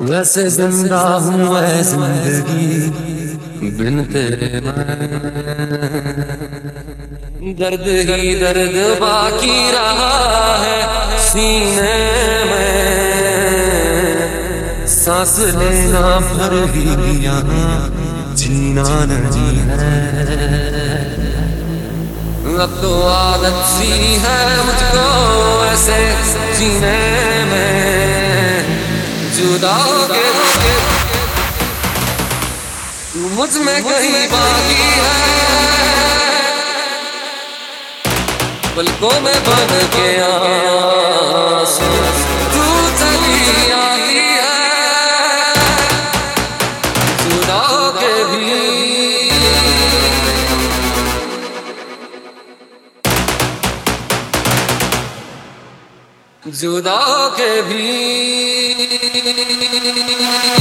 वैसे जिंदा हूँ मैं जिंदगी बिन तेरे मैं, दर्द ही दर्द बाकी रहा है सीने में, सांस लेना भर ही यहाँ जीना नहीं है। अब तो आदत सी है मुझको ऐसे जीने में, जुदा होके मुझ में कहीं बाकी है, पलकों में बन के आंसू तू चली आती है, जुदा होके भी जुदा होके भी